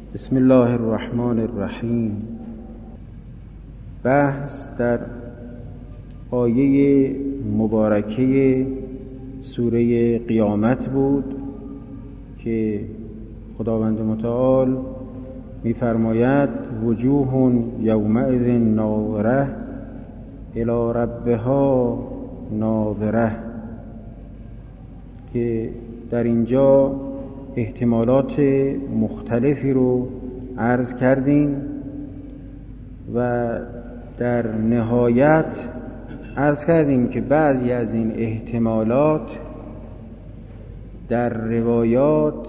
بسم الله الرحمن الرحیم. بحث در آیه مبارکه سوره قیامت بود که خداوند متعال می‌فرماید وجوه یومئذ ناظره الی ربها ناظره، که در اینجا احتمالات مختلفی رو عرض کردیم و در نهایت عرض کردیم که بعضی از این احتمالات در روایات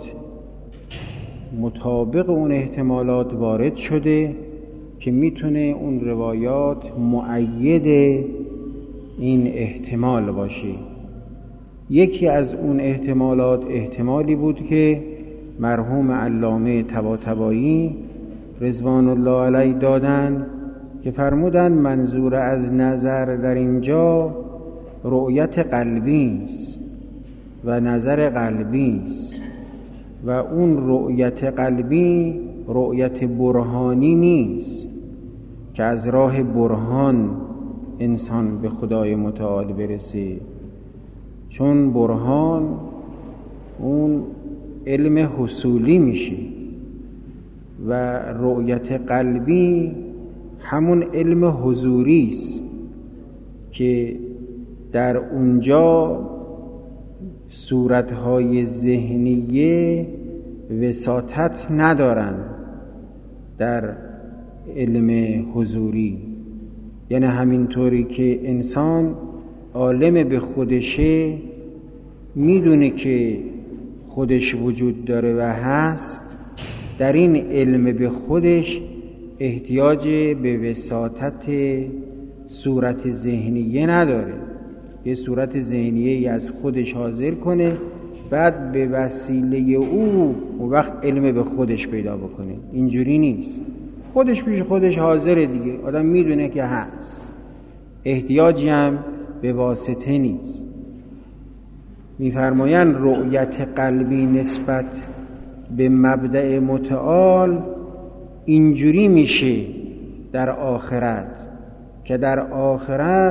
مطابق اون احتمالات وارد شده که میتونه اون روایات مؤید این احتمال باشه. یکی از اون احتمالات احتمالی بود که مرحوم علامه طباطبایی رضوان الله علیه دادن که فرمودن منظور از نظر در اینجا رؤیت قلبی است و نظر قلبی است و اون رؤیت قلبی رؤیت برهانی نیست که از راه برهان انسان به خدای متعال برسه، چون برهان اون علم حصولی میشه و رؤیت قلبی همون علم حضوری است که در اونجا صورتهای ذهنیه وساطت ندارن در علم حضوری. یعنی همینطوری که انسان عالم به خودشه، میدونه که خودش وجود داره و هست، در این علم به خودش احتیاج به وساطت صورت ذهنیه نداره. یه صورت ذهنیه از خودش حاضر کنه، بعد به وسیله او وقت علم به خودش پیدا بکنه. اینجوری نیست، خودش پیش خودش حاضره دیگه، آدم میدونه که هست، احتیاجی هم به واسطه نیست. میفرمایند رؤیت قلبی نسبت به مبدأ متعال اینجوری میشه در آخرت، که در آخرت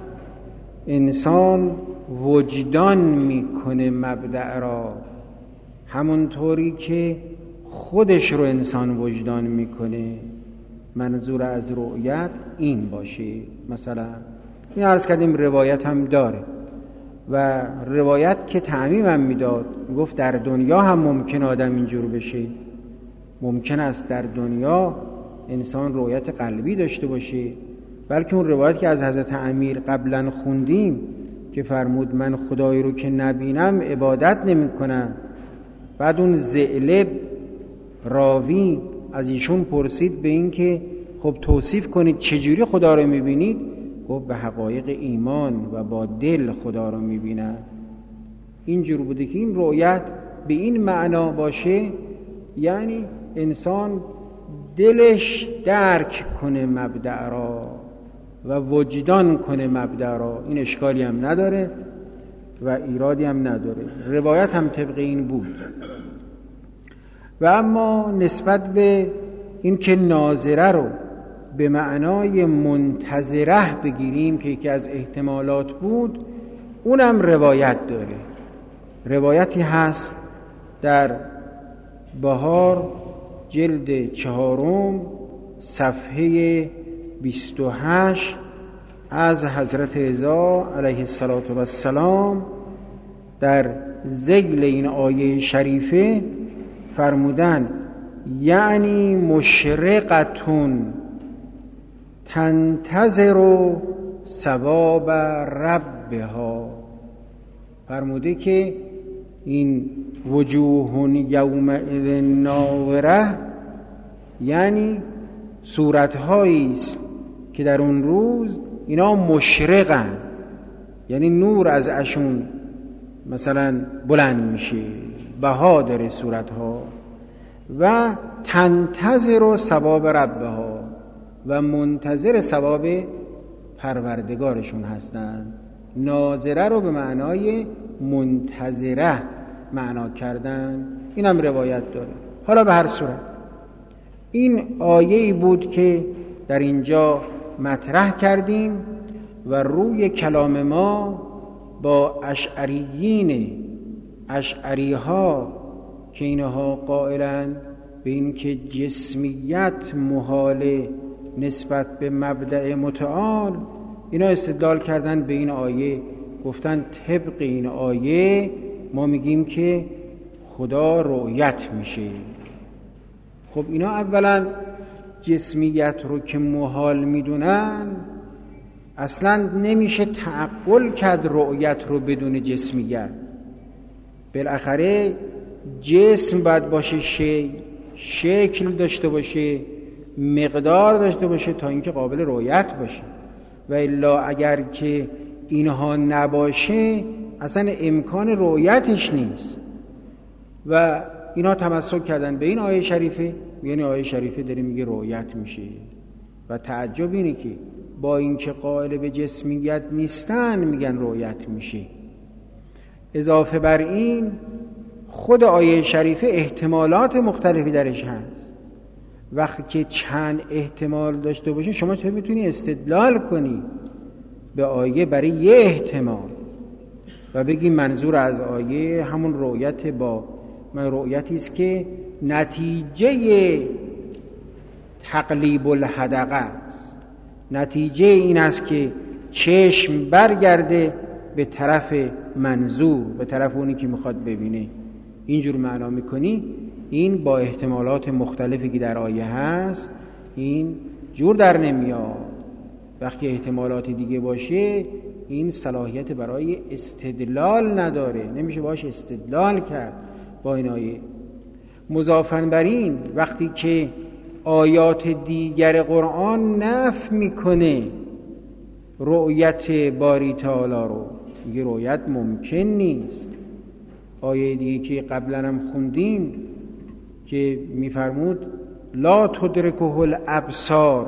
انسان وجدان میکنه مبدأ را، همونطوری که خودش رو انسان وجدان میکنه. منظور از رؤیت این باشه. مثلا این عرض کردیم روایت هم داره و روایت که تعمیم هم میداد، گفت در دنیا هم ممکن آدم اینجور بشه، ممکن است در دنیا انسان رؤیت قلبی داشته باشه. بلکه اون روایت که از حضرت امیر قبلا خوندیم که فرمود من خدایی رو که نبینم عبادت نمی کنم، بعد اون ذئلب راوی از ایشون پرسید به این که خب توصیف کنید چجوری خدا رو میبینید؟ گفت به حقایق ایمان و با دل خدا رو میبینم. اینجور بوده که این رؤیت به این معنا باشه، یعنی انسان دلش درک کنه مبدأ را و وجدان کنه مبدأ را. این اشکالی هم نداره و ایرادی هم نداره. روایت هم طبق این بود. و اما نسبت به این که ناظره رو به معنای منتظره بگیریم که یکی از احتمالات بود، اونم روایت داره. روایتی هست در بهار جلد 4 صفحه 28 از حضرت رضا علیه السلام در ذیل این آیه شریفه فرمودن یعنی مشرقتون تنتظر ثواب ربها. فرموده که این وجوه یومئذ ناظره یعنی صورتهایی است که در اون روز اینا مشرقن، یعنی نور از اشون مثلا بلند میشه، بها داره صورتها، و تنتظر ثواب ربها و منتظر ثواب پروردگارشون هستند. ناظره رو به معنای منتظره معنا کردن. اینم روایت داره. حالا به هر صورت این آیه‌ای بود که در اینجا مطرح کردیم و روی کلام ما با اشعریها که اینها قائلند به این که جسمیت محاله نسبت به مبدأ متعال، اینا استدلال کردن به این آیه، گفتن طبق این آیه ما میگیم که خدا رؤیت میشه. خب اینا اولا جسمیت رو که محال میدونن، اصلا نمیشه تعقل کرد رؤیت رو بدون جسمیت. بالاخره جسم باید باشه، شکل داشته باشه، مقدار داشته باشه تا اینکه قابل رؤیت باشه. و الا اگر که اینها نباشه اصلا امکان رؤیتش نیست. و اینا تمسک کردن به این آیه شریفه، یعنی آیه شریفه داره میگه رؤیت میشه. و تعجب اینه که با اینکه قائل به جسمیت نیستن میگن رؤیت میشه. اضافه بر این خود آیه شریفه احتمالات مختلفی درش هست. وقتی که چند احتمال داشته باشه شما چه میتونی استدلال کنی به آیه برای یه احتمال و بگی منظور از آیه همون رؤیت با من رؤیتی است که نتیجه تقلیب الحدقه است. نتیجه این است که چشم برگرده به طرف منظور، به طرف اونی که میخواد ببینه. اینجور معنا میکنی، این با احتمالات مختلفی که در آیه هست این جور در نمیاد. وقتی احتمالات دیگه باشه این صلاحیت برای استدلال نداره، نمیشه باش استدلال کرد با این آیه. مضافاً بر این وقتی که آیات دیگر قرآن نفی میکنه رؤیت باری تعالی رو، میگه رؤیت ممکن نیست. آیه دیگه که قبلا هم خوندیم که میفرمود لا تدرکه الابصار،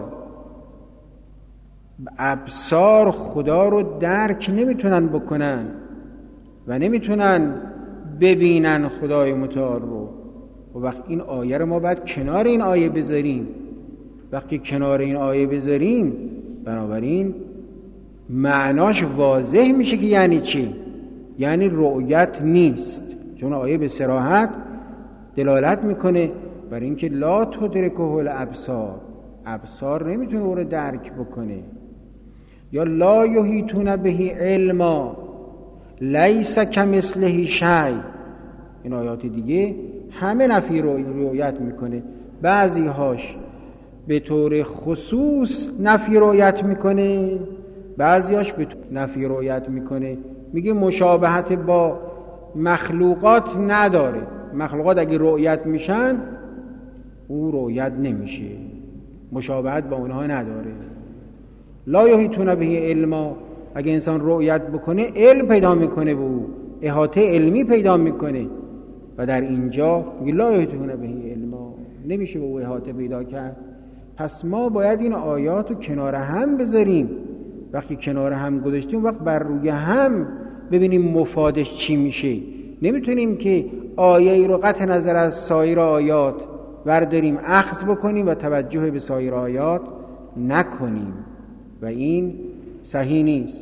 ابصار خدا رو درک نمیتونن بکنن و نمیتونن ببینن خدای متعال رو. و وقت این آیه رو ما باید کنار این آیه بذاریم. وقتی کنار این آیه بذاریم بنابراین معناش واضح میشه که یعنی چی؟ یعنی رؤیت نیست، چون آیه به صراحت دلالت میکنه بر اینکه لا تدرکه الابصار، ابصار نمیتونه او رو درک بکنه. یا لا یحیطون به علما لیس کمثله شیء، این آیات دیگه همه نفی رؤیت میکنه. بعضی هاش به طور خصوص نفی رؤیت میکنه، بعضی هاش به طور نفی رؤیت میکنه. میگه مشابهت با مخلوقات نداره، مخلوقات اگه رؤیت میشن او رؤیت نمیشه، مشابهت با اونها نداره. لا یحیطون به علما، اگه انسان رؤیت بکنه علم پیدا میکنه، به او احاطه علمی پیدا میکنه. و در اینجا میگه لا یحیطون به علما، نمیشه به او احاطه پیدا کرد. پس ما باید این آیات رو کنار هم بذاریم. وقتی کنار هم گذاشتیم وقت بر روی هم ببینیم مفادش چی میشه. نمیتونیم که آیه ای رو قطع نظر از سایر آیات برداریم اخذ بکنیم و توجه به سایر آیات نکنیم و این صحیح نیست.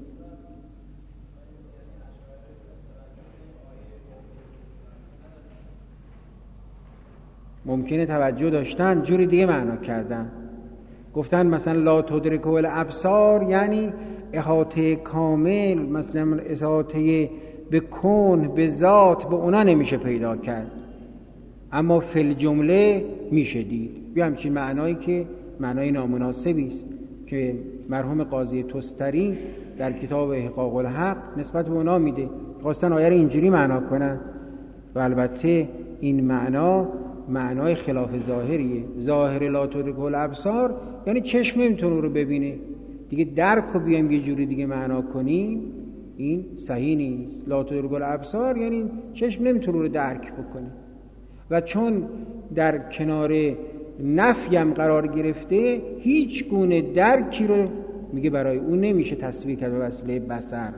ممکنه توجه داشتن جوری دیگه معنا کردن، گفتن مثلا لا تدرکه الابصار یعنی احاطه کامل، مثلا احاطه به کون، به ذات، به اونا نمیشه پیدا کرد، اما فی الجمله میشه دید. بیا همچین معنایی که معنای نامناسبی است که مرحوم قاضی تستری در کتاب احقاق الحق نسبت به اونا میده. خواستن آیه رو اینجوری معنا کنن و البته این معنای خلاف ظاهریه. ظاهر لا تدرکه الابصار یعنی چشم نمیتونه رو ببینه دیگه. درک رو بیایم یه جوری دیگه معنا کنیم این صحیح نیست. لا تدرکه الابصار یعنی چشم نمیتونه رو درک بکنه و چون در کنار نفی هم قرار گرفته هیچ گونه درکی رو میگه برای اون نمیشه تصویر کرد به وسیله بصر،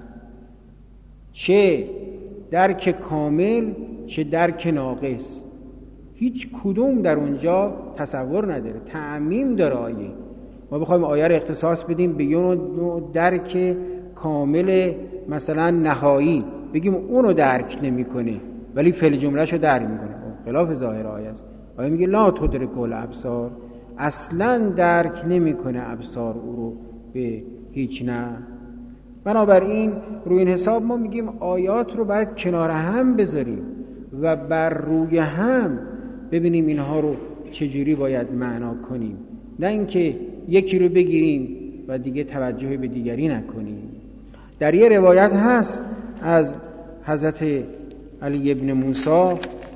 چه درک کامل چه درک ناقص. هیچ کدوم در اونجا تصور نداره، تعمیم داره آیه. ما بخوایم آیه رو اختصاص بدیم به یه نوع درک کامل مثلا نهایی، بگیم اونو درک نمیکنه ولی فعل جملهشو درک میکنه، خلاف ظاهر آیه است. آیه میگه لا تدرک الابصار، اصلا درک نمیکنه ابصار او رو به هیچ نه. بنابراین روی این حساب ما میگیم آیات رو باید کنار هم بذاریم و بر روی هم ببینیم اینها رو چجوری باید معنا کنیم، نه اینکه یکی رو بگیریم و دیگه توجهی به دیگری نکنیم. در یه روایت هست از حضرت علی ابن موسی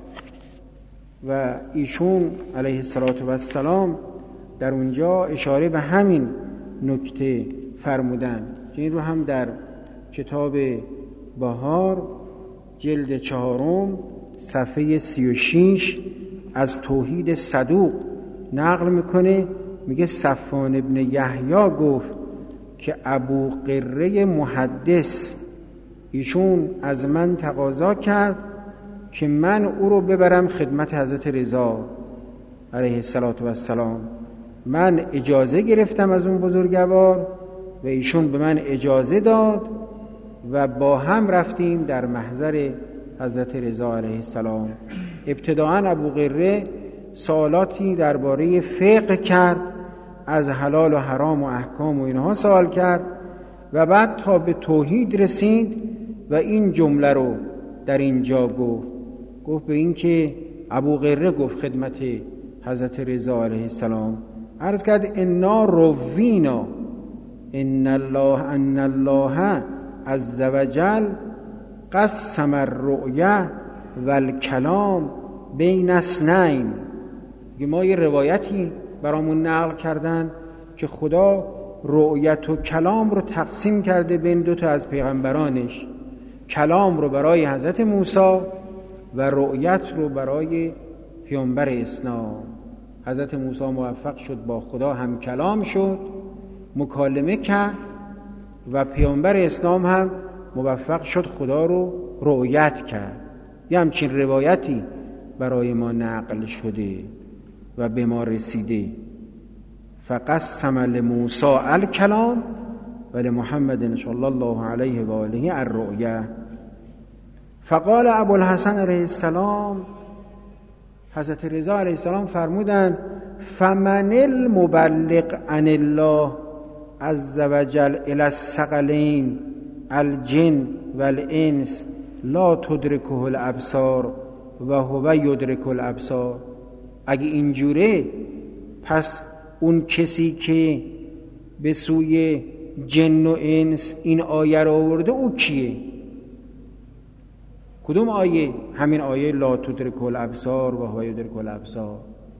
و ایشون علیه السلام در اونجا اشاره به همین نکته فرمودن که این رو هم در کتاب بهار جلد 4 صفحه 36 از توحید صدوق نقل میکنه. میگه صفوان ابن یحیی گفت که ابو قره محدث ایشون از من تقاضا کرد که من او رو ببرم خدمت حضرت رضا علیه السلام. من اجازه گرفتم از اون بزرگوار و ایشون به من اجازه داد و با هم رفتیم در محضر حضرت رضا علیه السلام. ابتداعاً ابو قره سوالاتی درباره فقه کرد، از حلال و حرام و احکام و اینها سوال کرد و بعد تا به توحید رسید و این جمله رو در اینجا گفت به این که ابو قره گفت خدمت حضرت رضا علیه السلام، عرض کرد انا روینا ان الله عز وجل قسم الرؤیا والکلام بین اثنین. ما یه روایتی برامون نقل کردن که خدا رؤیت و کلام رو تقسیم کرده بین 2 از پیغمبرانش، کلام رو برای حضرت موسی و رؤیت رو برای پیامبر اسلام. حضرت موسی موفق شد با خدا هم کلام شد، مکالمه کرد و پیامبر اسلام هم موفق شد خدا رو رؤیت کرد. یه همچین روایتی برای ما نقل شده و به ما رسیده. فقسم لموسی الکلام و لمحمد صلی الله علیه و آله الرؤیا. فقال ابوالحسن علیه السلام، حضرت رضا علیه السلام فرمودند فمن المبلغ عن الله عز وجل الی الثقلین الجن والانس لا تدرکه الابصار و هو یدرک الابصار. اگه اینجوره پس اون کسی که به سوی جن و انس این آیه رو آورده او کیه؟ کدوم آیه؟ همین آیه لا تدرک الابصار و هو یدرک الابصار.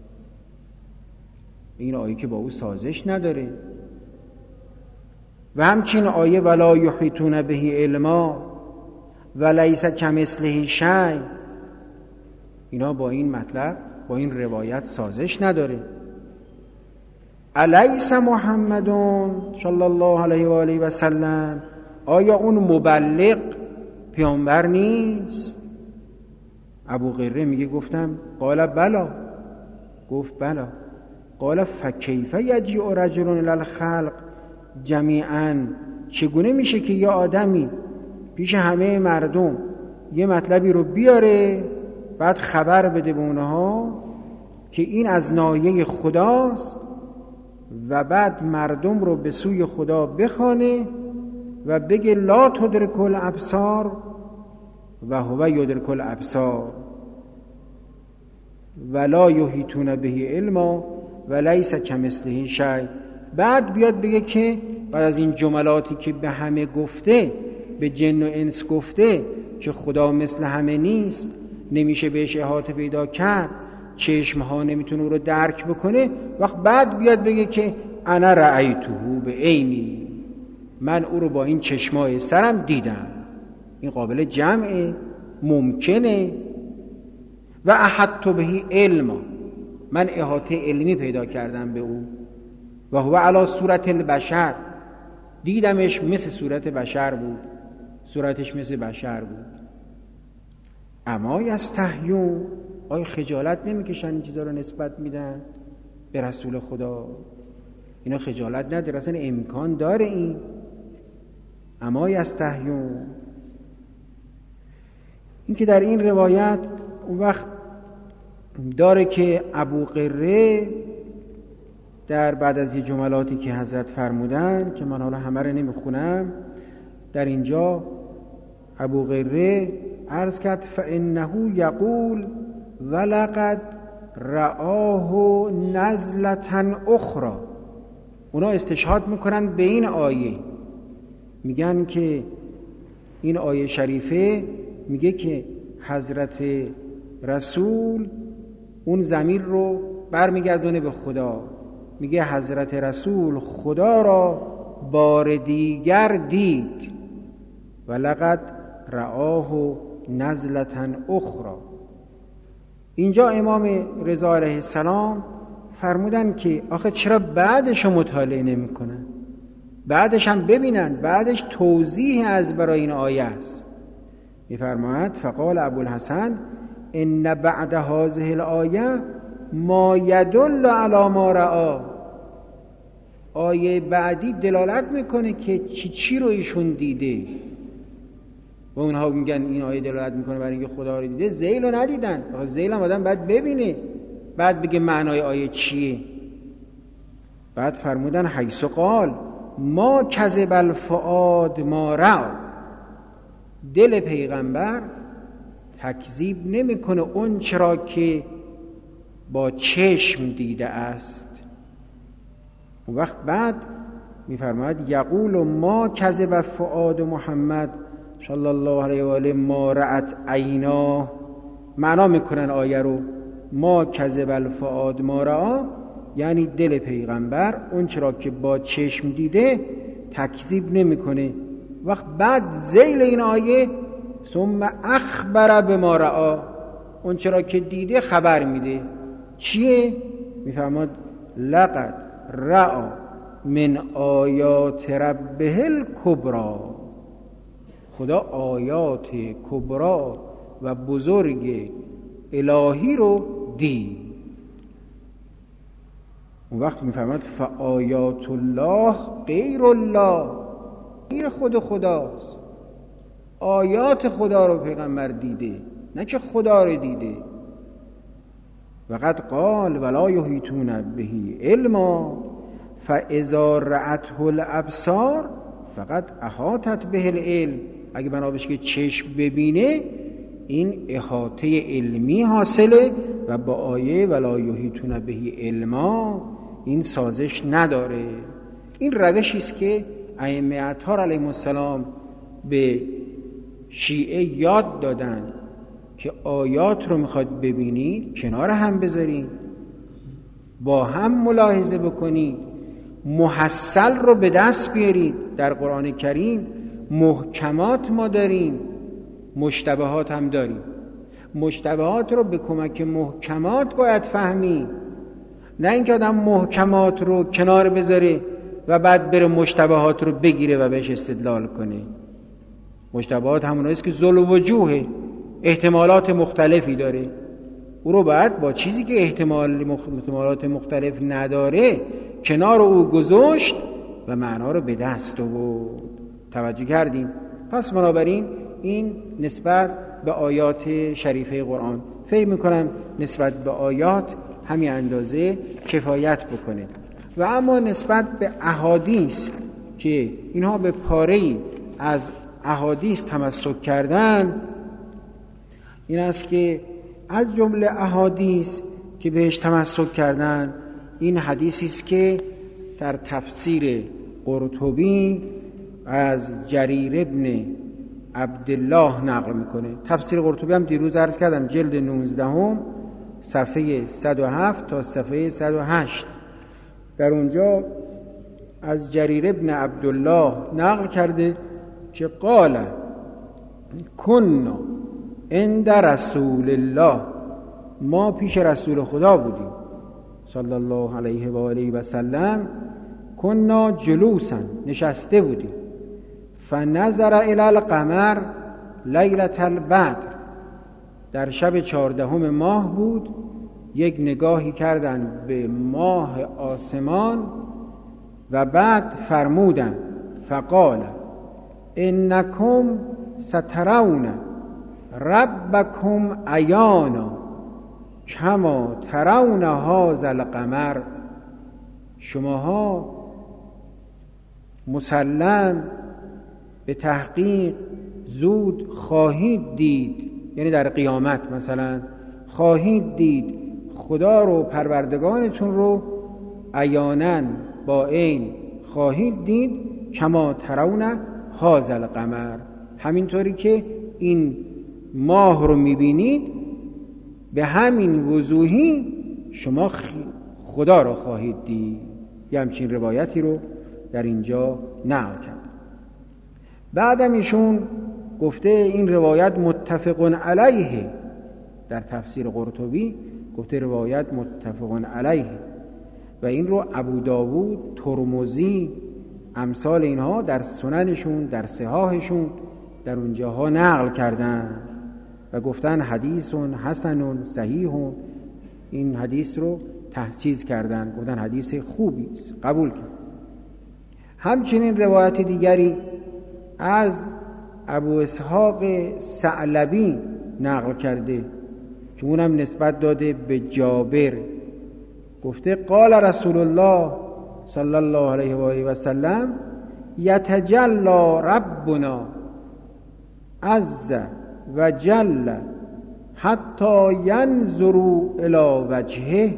این آیه که با او سازش نداره. و همچین آیه ولا یحیطون به علما و لیس کمثله شیء، اینا با این مطلب با این روایت سازش نداره. الیس محمد صلی الله علیه و آله و سلم، آیا اون مبلغ پیامبر نیست؟ ابو قره میگه گفتم قال بلا، گفت بلا. قال فکیف یجیء رجل الی الخلق جمیعا، چگونه میشه که یه آدمی پیش همه مردم یه مطلبی رو بیاره بعد خبر بده به اونها که این از ناحیه خداست و بعد مردم رو به سوی خدا بخوانه و بگه لا تدرک الابصار و هو یدرک الابصار ولا یحیطون به علما و لیس کمثله شیء. بعد بیاد بگه که بعد از این جملاتی که به همه گفته، به جن و انس گفته که خدا مثل همه نیست، نمیشه بهش احاطه پیدا کرد، چشمها نمیتونه او رو درک بکنه، وقت بعد بیاد بگه که انا رأیته به عینی، من او رو با این چشمای سرم دیدم. این قابل جمعه، ممکنه. و احطت به علما، من احاطه علمی پیدا کردم به او. و هو علی صورت البشر، دیدمش مثل صورت بشر بود، صورتش مثل بشر بود. اما یستحیون، آیا خجالت نمیکشن این چیزا رو نسبت میدن به رسول خدا؟ اینا خجالت نداره؟ اصلا امکان داره این؟ اما یستحیون. این که در این روایت اون وقت داره که ابو قره در بعد از یه جملاتی که حضرت فرمودن که من حالا همه رو نمیخونم، در اینجا ابو قره عرض کرد فانه یقول ولقد رآه نزلة اخرى. اونا استشهاد میکنن به این آیه، میگن که این آیه شریفه میگه که حضرت رسول اون ضمیر رو برمیگردونه به خدا، میگه حضرت رسول خدا را بار دیگر دید ولقد رآه نزلة اخرى. اینجا امام رضا علیه السلام فرمودن که آخه چرا بعدش رو مطالعه نمی کنن؟ بعدش هم ببینن، بعدش توضیح از برای این آیه است. میفرماید فقال ابوالحسن ان بعد هذه الآیه ما یدل علی ما رآ. آیه بعدی دلالت میکنه که چی رو ایشون دیده. و اونها میگن این آیه دلالت میکنه برای اینکه خدا رو دیده، ذیل رو ندیدن. ذیل هم آدم باید ببینه بعد بگه معنای آیه چیه. بعد فرمودن حیث قال ما کذب الفؤاد ما رأى. دل پیغمبر تکذیب نمیکنه اون چرا که با چشم دیده است. اون وقت بعد میفرماید یقول ما کذب فؤاد محمد صلی الله علیه و آله ما رأت عیناه. معنا میکنن آیه رو ما کذب الفؤاد ما رأى، یعنی دل پیغمبر اون چرا که با چشم دیده تکذیب نمیکنه. وقت بعد ذیل این آیه ثم اخبر بما رأى، اون چرا که دیده خبر میده. چیه؟ میفرماد لقد رأى من آیات ربه الکبری. خدا آیات کبرا و بزرگ الهی رو دید. اون وقت میفرماد فآیات الله غیر الله، غیر خود خداست. آیات خدا رو پیغمبر دیده، نه که خدا رو دیده. وقد قال ولا یحیطون به علما فاذا رأته الابصار فقد احاطت به العلم. اگه بنا بشه که چشم ببینه این احاطه علمی حاصله و با آیه ولا یحیطون به علما این سازش نداره. این روشی است که ائمه اطهار علیهم السلام به شیعه یاد دادن که آیات رو میخواد ببینید کنار هم بذارید، با هم ملاحظه بکنید، محصل رو به دست بیارید. در قرآن کریم محکمات ما داریم، مشتبهات هم داریم. مشتبهات رو به کمک محکمات باید فهمید، نه اینکه آدم محکمات رو کنار بذاره و بعد بره مشتبهات رو بگیره و بهش استدلال کنه. مشتبهات هموناییست که ذل وجوه، احتمالات مختلفی داره. او رو باید با چیزی که احتمالات مختلف نداره کنار او گذاشت و معنا رو به دست آورد. توجه کردیم؟ پس بنابراین این نسبت به آیات شریفه قرآن. فکر میکنم نسبت به آیات همین اندازه کفایت بکنه. و اما نسبت به احادیث که اینها به پاره‌ای از احادیث تمسک کردن، این است که از جمله احادیث که بهش تمسک کردن این حدیثی است که در تفسیر قرطبی از جریر ابن عبدالله نقل میکنه. تفسیر قرطبی هم دیروز عرض کردم جلد 19 صفحه 107 تا صفحه 108. در اونجا از جریر ابن عبدالله نقل کرده که قال کنا عند رسول الله، ما پیش رسول خدا بودیم صلی الله علیه و آله و سلم، کنا جلوسا، نشسته بودیم، فنظر الی القمر لیلة البدر، در شب 14 ماه بود، یک نگاهی کردند به ماه آسمان و بعد فرمودند فقال انکم سترون ربکم عیانا کما ترون هذا القمر، شماها مسلم به تحقیق زود خواهید دید، یعنی در قیامت مثلا خواهید دید خدا رو، پروردگارتون رو عیانا با عین خواهید دید، کما ترون هذا القمر، همینطوری که این ماه رو میبینید به همین وضوحی شما خدا رو خواهید دید. یه همچین روایتی رو در اینجا نقل کرد. بعدم ایشون گفته این روایت متفق علیه، در تفسیر قرطبی گفته روایت متفق علیه و این رو ابو داوود، ترمذی، امثال اینها در سننشون، در صحاحشون در اونجاها نقل کردن و گفتن حدیث حسن صحیح، این حدیث رو تحسیس کردن، گفتن حدیث خوبی است، قبول کرد. همچنین روایت دیگری از ابو اسحاق ثعلبی نقل کرده که اونم نسبت داده به جابر، گفته قال رسول الله صلی الله علیه و آله و سلم یتجلی ربنا عز و جل حتی ینظروا الی وجهه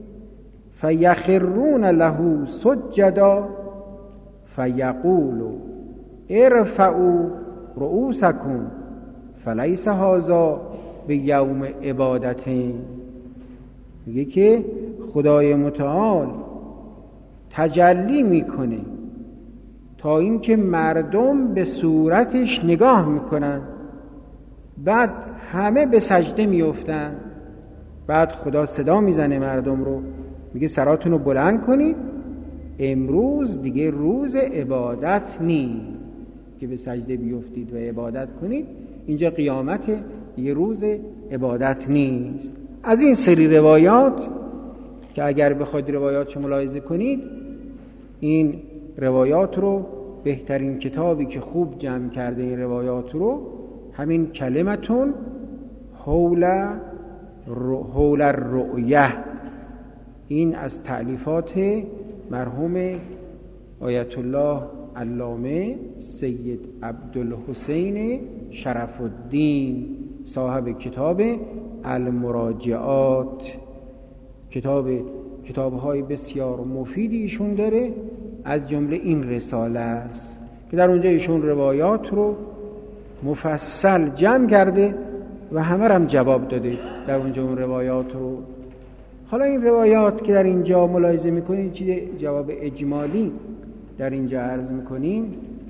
فیخرون له سجدا فیقول ارفعوا رؤوسکم فلیس هذا بیوم عبادتین. میگه که خدای متعال تجلی میکنه تا اینکه مردم به صورتش نگاه میکنن، بعد همه به سجده میافتن، بعد خدا صدا میزنه مردم رو، میگه سراتون رو بلند کنید، امروز دیگه روز عبادت نیست که به سجده بیفتید و عبادت کنید، اینجا قیامت، دیگه روز عبادت نیست. از این سری روایات که اگر بخواید روایاتش ملاحظه کنید، این روایات رو بهترین کتابی که خوب جمع کرده این روایات رو همین کلمتون حول الرؤیه، این از تألیفات مرحوم آیت الله علامه سید عبدالحسین شرف الدین صاحب کتاب المراجعات. کتاب‌های بسیار مفیدی ایشون داره، از جمله این رساله است که در اونجا ایشون روایات رو مفصل جمع کرده و همه هم جواب داده در اونجا اون روایات رو. حالا این روایات که در اینجا ملاحظه میکنید چیز جواب اجمالی در اینجا عرض میکنیم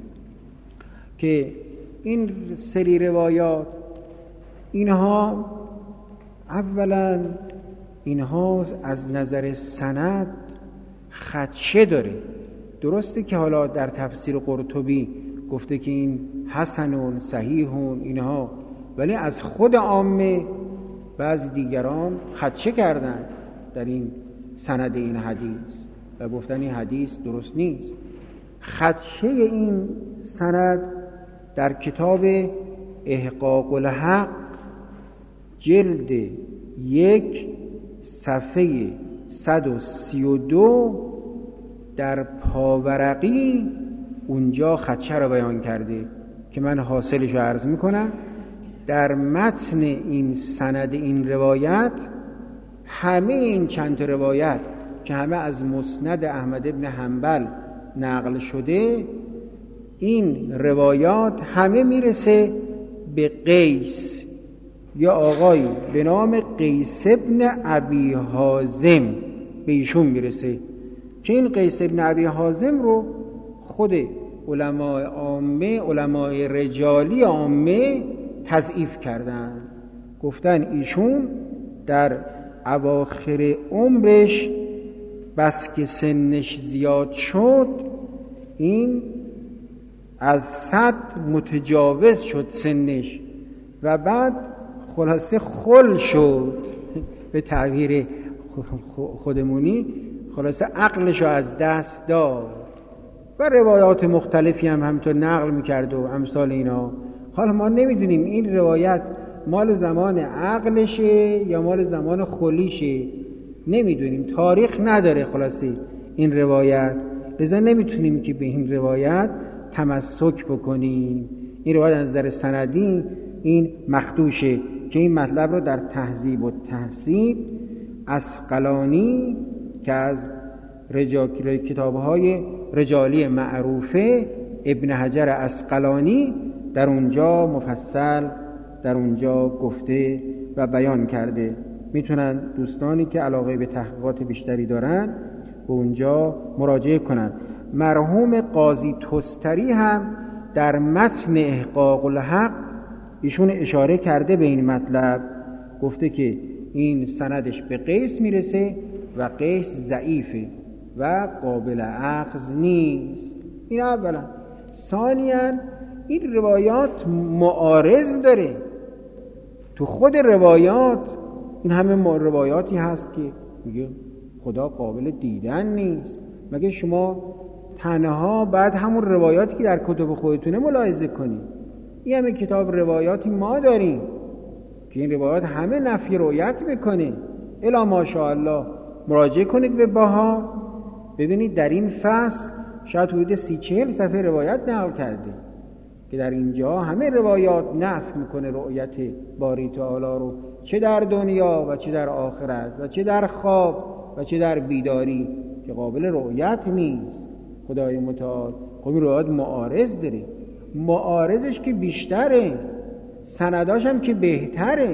که این سری روایات اینها اولا اینها از نظر سند خدشه داره. درسته که حالا در تفسیر قرطبی گفته که این حسن صحیح اینها، ولی از خود عامه بعضی دیگران خدشه کردن در این سند این حدیث و گفتن این حدیث درست نیست. خدشه این سند در کتاب احقاق الحق جلد 1 صفحه 132 در پاورقی اونجا خدشه رو بیان کرده که من حاصلش رو عرض میکنم. در متن این سند این روایت همه این چند روایت که همه از مسند احمد ابن حنبل نقل شده، این روایات همه میرسه به قیس یا آقایی به نام قیس ابن ابی حازم، به ایشون میرسه که این قیس ابن ابی حازم رو خود علماء عامه، علماء رجالی عامه تضعیف کردن، گفتن ایشون در اواخر عمرش بس که سنش زیاد شد این از 100 متجاوز شد سنش و بعد خلاصه خل شد به تعبیر خودمونی، خلاصه عقلشو از دست داد و روایات مختلفی هم همینطور نقل میکرد و امثال اینا. حالا ما نمیدونیم این روایت مال زمان عقلشه یا مال زمان خلیشه، نمیدونیم، تاریخ نداره خلاصه این روایت، لذا نمیتونیم که به این روایت تمسک بکنیم. این روایت از نظر سندی این مخدوشه که این مطلب رو در تهذیب و تهذیب عسقلانی که از کتاب‌های رجالی معروفه ابن حجر عسقلانی در اونجا مفصل در اونجا گفته و بیان کرده. میتونن دوستانی که علاقه به تحقیقات بیشتری دارن به اونجا مراجعه کنن. مرحوم قاضی تستری هم در متن احقاق الحق ایشون اشاره کرده به این مطلب، گفته که این سندش به قیس میرسه و قیس ضعیفه و قابل اخذ نیست. این اولا. ثانیاً این روایات معارض داره. تو خود روایات این همه روایاتی هست که میگه خدا قابل دیدن نیست. مگه شما تنها بعد همون روایاتی که در کتب خودتونه ملاحظه کنید. این همه کتاب روایاتی ما داریم که این روایات همه نفی رؤیت میکنه. الا ماشاءالله مراجعه کنید به بها، ببینید در این فصل شاید حدود 30-40 صفحه روایت نقل کرده که در اینجا همه روایات نفی میکنه رؤیت باری تعالی رو، چه در دنیا و چه در آخرت و چه در خواب و چه در بیداری، که قابل رؤیت نیست خدای متعال. خب این روایت معارض داره، معارضش که بیشتره، سنداش هم که بهتره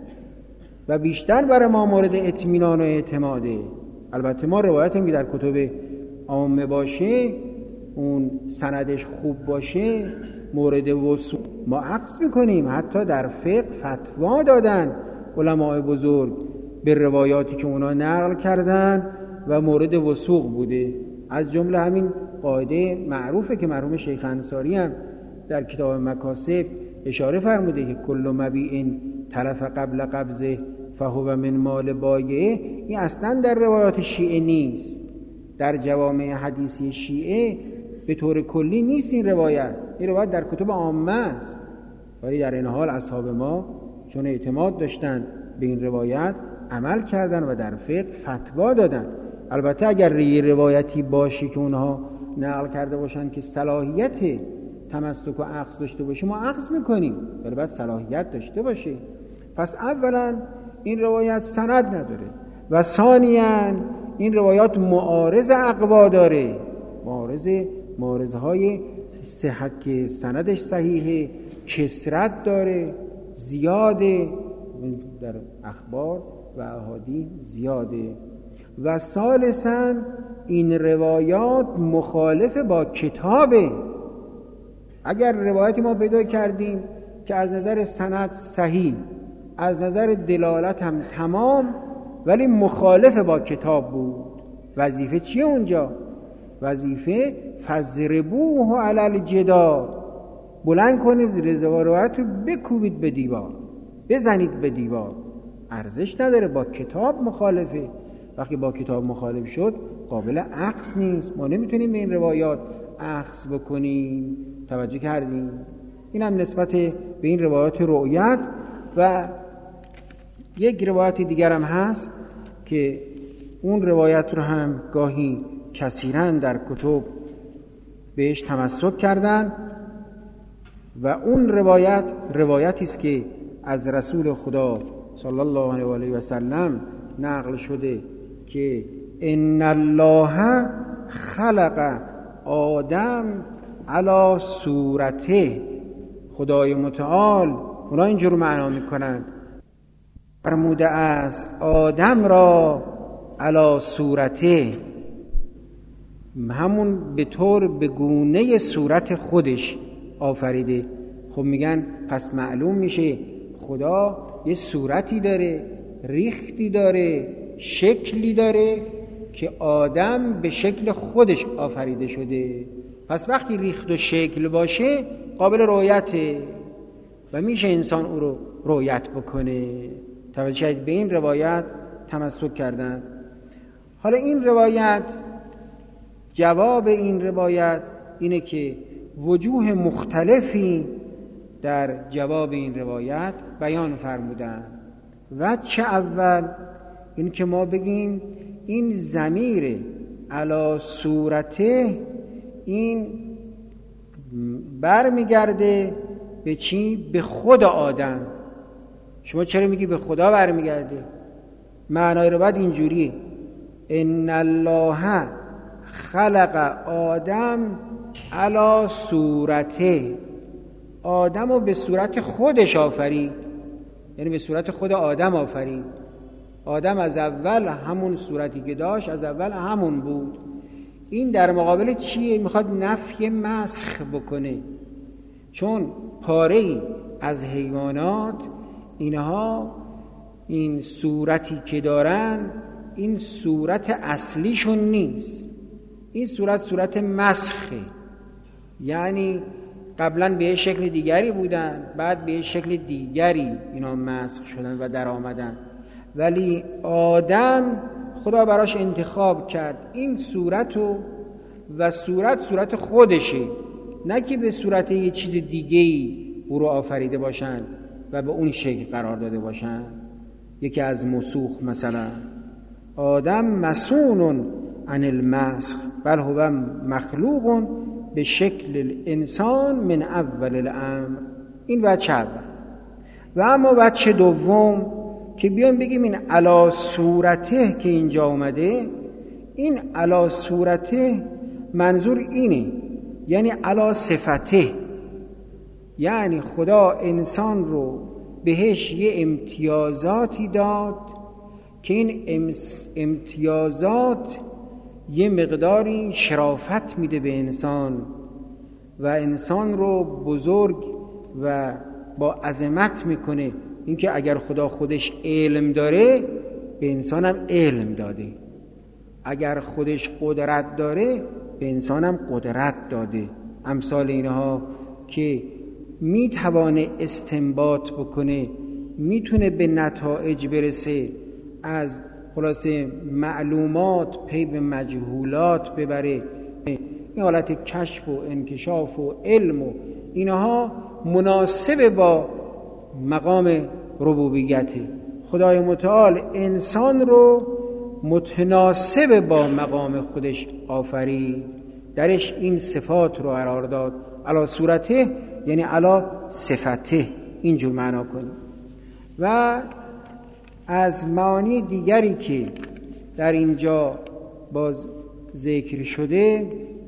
و بیشتر برای ما مورد اطمینان و اعتماده. البته ما روایت هم که در کتب عامه باشه، اون سندش خوب باشه، مورد وثوق ما اخذ میکنیم. حتی در فقه فتوا دادن علماء بزرگ به روایاتی که اونا نقل کردن و مورد وثوق بوده. از جمله همین قاعده معروفه که مرحوم شیخ انصاری هم در کتاب مکاسب اشاره فرموده که کل مبیع تلف قبل قبضه فهو من مال بایعه. این اصلا در روایات شیعه نیست، در جوامع حدیثی شیعه به طور کلی نیست این روایت. این روایت در کتب عامه است، ولی در این حال اصحاب ما چون اعتماد داشتن به این روایت عمل کردن و در فقه فتوا دادن. البته اگر روایتی باشه که اونها نقل کرده باشن که صلاحیت تمسک و اخذ داشته باشه، ما اخذ میکنیم، ولی باید صلاحیت داشته باشه. پس اولا این روایت سند نداره و ثانیاً این روایات معارض اقوا داره، معارضهای صحت که سندش صحیحه، کثرت داره، زیاده در اخبار و احادیث زیاده. و ثالثاً این روایات مخالف با کتابه. اگر روایتی ما پیدا کردیم که از نظر سند صحیح، از نظر دلالت هم تمام، ولی مخالف با کتاب بود، وظیفه چیه اونجا؟ وظیفه فضربوه علی الجدار، بلند کنید روایت رو بکوبید به دیوار، بزنید به دیوار. ارزش نداره، با کتاب مخالفه. وقتی با کتاب مخالف شد قابل اخذ نیست، ما نمیتونیم به این روایات اخذ بکنیم. توجه کردیم؟ این هم نسبت به این روایات رؤیت. و یک روایت دیگر هم هست که اون روایت رو هم گاهی کثیراً در کتب بهش تمسک کردن و اون روایتی است که از رسول خدا صلی الله علیه و آله و سلم نقل شده که ان الله خلق آدم علی صورته. خدای متعال، اونا اینجور معنا میکنن، فرموده است آدم را علی صورته، همون به طور به گونه صورت خودش آفریده. خب میگن پس معلوم میشه خدا یه صورتی داره، ریختی داره، شکلی داره که آدم به شکل خودش آفریده شده. پس وقتی ریخت و شکل باشه قابل رؤیته. و میشه انسان او رو رؤیت بکنه. توجه شدید؟ به این روایت تمسک کردن. حالا این روایت، جواب این روایت اینه که وجوه مختلفی در جواب این روایت بیان فرمودن. وجه اول این که ما بگیم این ضمیر علی صورته این برمیگرده به چی؟ به خود آدم. شما چرا میگی به خدا برمیگرده؟ معنای رو بعد اینجوریه: ان الله خلق آدم علی صورته. آدم رو به صورت خودش آفرید، یعنی به صورت خود آدم آفرید. آدم از اول همون صورتی که داشت از اول همون بود. این در مقابل چیه؟ میخواد نفی مسخ بکنه، چون پاره‌ای از حیوانات اینها این صورتی که دارن این صورت اصلیشون نیست. این صورت مسخه، یعنی قبلا به شکل دیگری بودن، بعد به شکل دیگری اینا مسخ شدن و در آمدن. ولی آدم خدا براش انتخاب کرد این صورتو و صورت خودشه، نه که به صورت یه چیز دیگه‌ای او رو آفریده باشن و به اون شکل قرار داده باشن. یکی از مسوخ مثلا: آدم مسون عن المسخ بل هو مخلوق به شکل الانسان من اول الامر. این وجه اول. و اما وجه دوم که بیایم بگیم این علی صورته که اینجا اومده، این علی صورته منظور اینه، یعنی علی صفته، یعنی خدا انسان رو بهش یه امتیازاتی داد که این امتیازات یه مقداری شرافت میده به انسان و انسان رو بزرگ و با عظمت میکنه. اینکه اگر خدا خودش علم داره به انسان هم علم داده، اگر خودش قدرت داره به انسان هم قدرت داده. امثال اینها که میتوانه استنباط بکنه، میتونه به نتایج برسه، از خلاصه معلومات پی به مجهولات ببره. این حالت کشف و انکشاف و علم و اینها مناسب با مقام ربوبیته. خدای متعال انسان رو متناسب با مقام خودش آفرید، درش این صفات رو قرار داد. علی صورته یعنی علی صفته، اینجور معنا کنیم. و از معانی دیگری که در اینجا باز ذکر شده،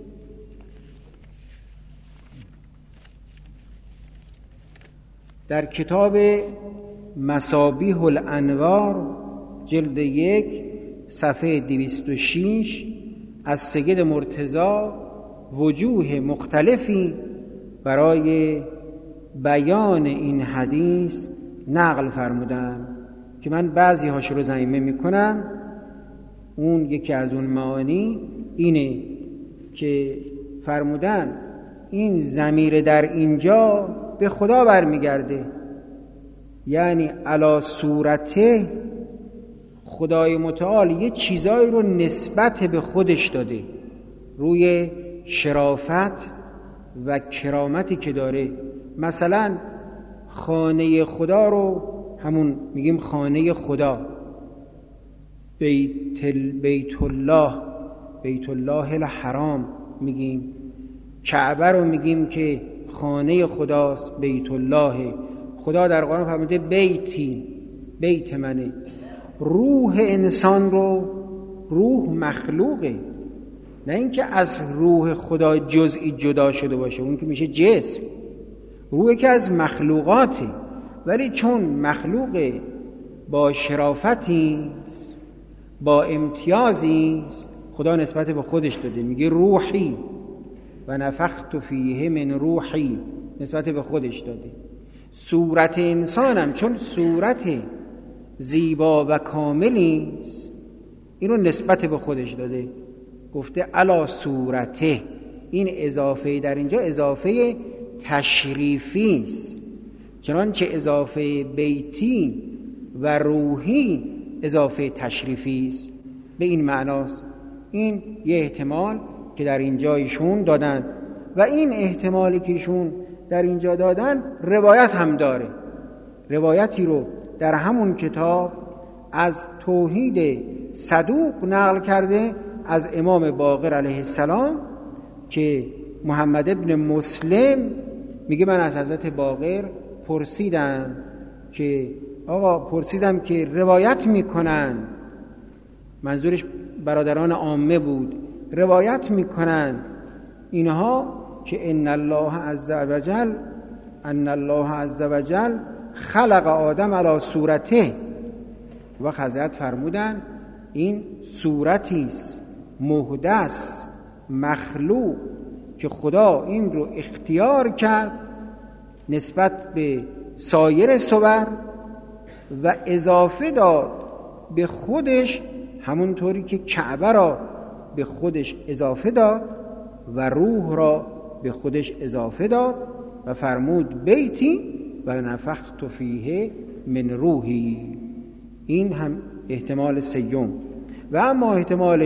در کتاب مصابیح الانوار جلد 1 صفحه 206 از سید مرتضی وجوه مختلفی برای بیان این حدیث نقل فرمودن که من بعضی هاش رو ضمیمه میکنم. اون یکی از اون معانی اینه که فرمودن این ضمیر در اینجا به خدا برمیگرده، یعنی علی صورته خدای متعال یه چیزایی رو نسبت به خودش داده، روی شرافت و کرامتی که داره. مثلا خانه خدا رو همون میگیم خانه خدا، بیت الله الحرام میگیم، کعبه رو میگیم که خانه خداست، بیت الله. خدا در قرآن فرموده بیتی، بیت منه. روح انسان رو، روح مخلوقه، نه اینکه از روح خدا جزئی جدا شده باشه، اون که میشه جسم. روح که از مخلوقاته، ولی چون مخلوق با شرافتی با امتیازی خدا نسبت به خودش داده، میگه روحی و نفخت فیه من روحی، نسبت به خودش داده. صورت انسانم چون صورت زیبا و کاملی است، اینو نسبت به خودش داده، گفته علی صورته. این اضافه در اینجا اضافه تشریفی است، چنانچه اضافه بیتی و روحی اضافه تشریفی است. به این معناست. این یه احتمال که در اینجا ایشون دادن و این احتمالی که ایشون در اینجا دادن روایت هم داره. روایتی رو در همون کتاب از توحید صدوق نقل کرده از امام باقر علیه السلام که محمد ابن مسلم میگه من از حضرت باقر پرسیدم که روایت میکنن، منظورش برادران عامه بود، روایت میکنن اینها که ان الله عز وجل خلق آدم علی صورته. و حضرت فرمودن این صورتی است محدث مخلوق که خدا این رو اختیار کرد نسبت به سایر صور و اضافه داد به خودش، همونطوری که کعبه را به خودش اضافه داد و روح را به خودش اضافه داد و فرمود بیتی و نفخت فیه من روحی. این هم احتمال سیوم. و اما احتمال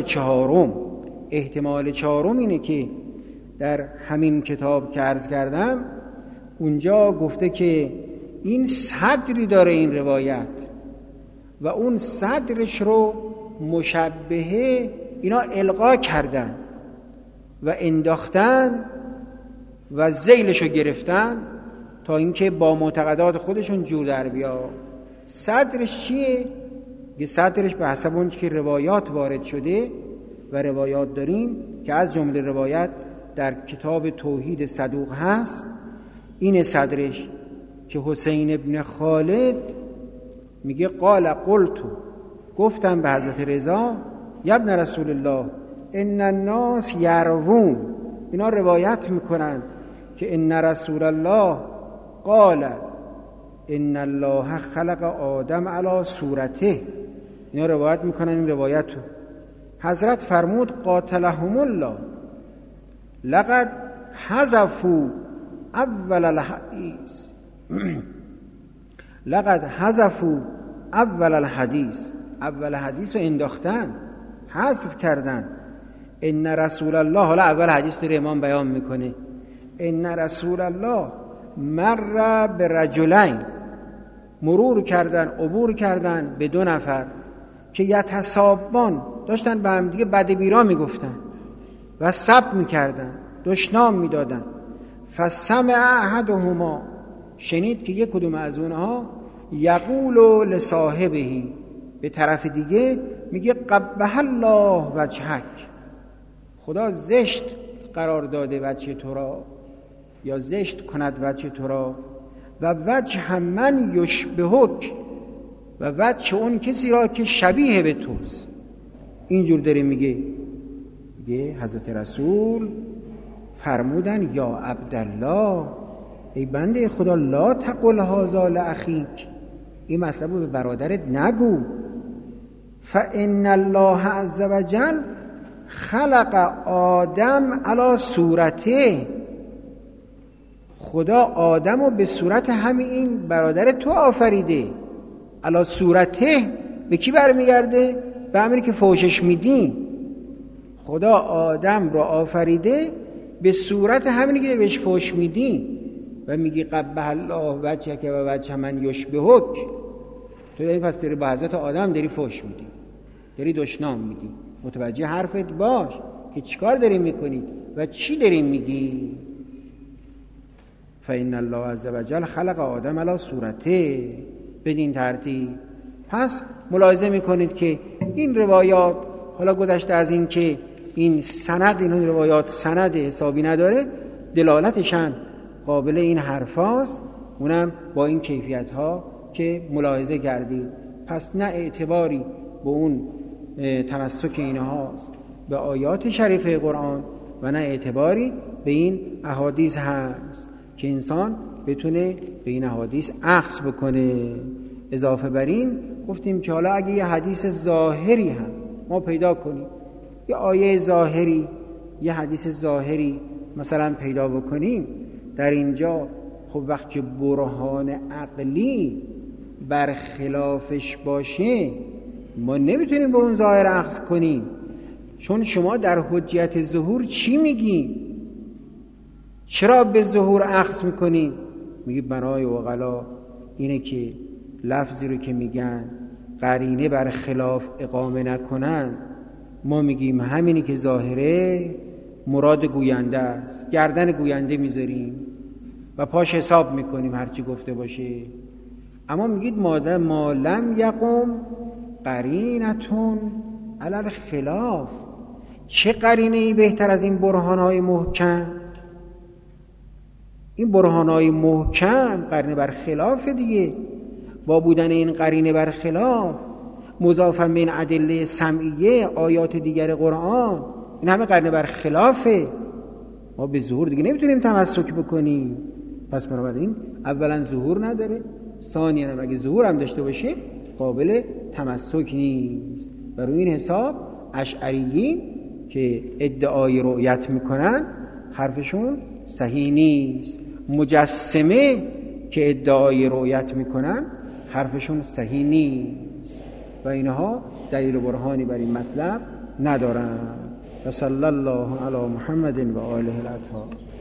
چهارم اینه که در همین کتاب که عرض کردم اونجا گفته که این صدری داره این روایت و اون صدرش رو مشبهه اینا القا کردن و انداختن و ذیلش رو گرفتن تا اینکه با معتقدات خودشون جور در بیاد. صدرش چیه؟ یه صدرش به حسب اون که روایات وارد شده و روایات داریم که از جمله روایت در کتاب توحید صدوق هست. این صدرش که حسین ابن خالد میگه گفتم به حضرت رضا یا ابن رسول الله ان الناس یروون، اینا روایت میکنن که ان رسول الله قال ان الله خلق آدم علی صورته. اینا روایت میکنن این روایتو. حضرت فرمود قاتلهم الله لقد حذفوا اول الحدیث اول حدیث رو انداختن، حذف کردن. ان رسول الله، حالا اول حدیث داره امام بیان میکنه، ان رسول الله مر برجلین، مرور کردن عبور کردن به 2 نفر که یتسابان، داشتن به هم دیگه بد بیرا میگفتن و سب میکردن، دشنام میدادن. فسمع احدهما، شنید که یک کدوم از اونها یقول لصاحبهی، به طرف دیگه میگه قبح الله وجهک، خدا زشت قرار داده وجه تو را یا زشت کند وجه تو را، و وجه من یشبهک، و وجه اون کسی را که شبیه به توست. اینجور داره میگه حضرت رسول فرمودن یا عبدالله، ای بنده خدا لا تقل هذا لاخیک، این مطلب رو به برادرت نگو. فان الله عز وجل خلق آدم علی صورته، خدا آدم رو به صورت همین برادر تو آفریده. علی صورته به کی برمیگرده؟ به همینی که فوشش میدی. خدا آدم رو آفریده به صورت همینی که بهش فوش میدی و میگی قبح الله وجهک و وجه من یشبهک. تو این پس داری به حضرت آدم داری فوش میدی، داری دشنام میدی. متوجه حرفت باش که چیکار داری میکنی و چی داری میگی. فإن الله عز وجل خلق آدم علی صورته، بدین ترتیب. پس ملاحظه میکنید که این روایات، حالا گذشته از این که این سند، این روایات سند حسابی نداره، دلالتشن قابل این حرفاست، اونم با این کیفیت ها که ملاحظه کردید. پس نه اعتباری به اون تمسک اینهاست به آیات شریفه قرآن و نه اعتباری به این احادیث هست که انسان بتونه به این احادیث اخذ بکنه. اضافه بر این گفتیم که حالا اگه یه حدیث ظاهری هم ما پیدا کنیم، یه آیه ظاهری، یه حدیث ظاهری مثلا پیدا بکنیم، در اینجا خب وقتی برهان عقلی برخلافش باشه ما نمیتونیم به اون ظاهر اخذ کنیم. چون شما در حجیت ظهور چی میگی؟ چرا به ظهور اخذ میکنی؟ میگی برای عقلا اینه که لفظی رو که میگن قرینه بر خلاف اقامه نکنن، ما میگیم همینی که ظاهره مراد گوینده است، گردن گوینده میذاریم و پاش حساب میکنیم هرچی گفته باشه. اما میگید ما لم یقم قرینتون علی الخلاف، چه قرینه ای بهتر از این برهانهای محکم؟ این برهانهای محکم قرینه بر خلاف دیگه. با بودن این قرینه بر خلاف مضافا بین ادله سمعیه آیات دیگر قرآن، این همه قرینه بر خلافه، ما به ظهور دیگه نمیتونیم تمسک بکنیم. پس بنابراین اولا ظهور نداره، ثانیاً هم اگه ظهور هم داشته باشه قابل تمسک نیست. و روی این حساب اشعریین که ادعای رؤیت میکنن حرفشون صحیح نیست، مجسمه که ادعای رؤیت میکنن حرفشون صحیح نیست و اینها دلیل و برهانی بر این مطلب ندارن. و صلی الله علی محمد و آله الاطهار.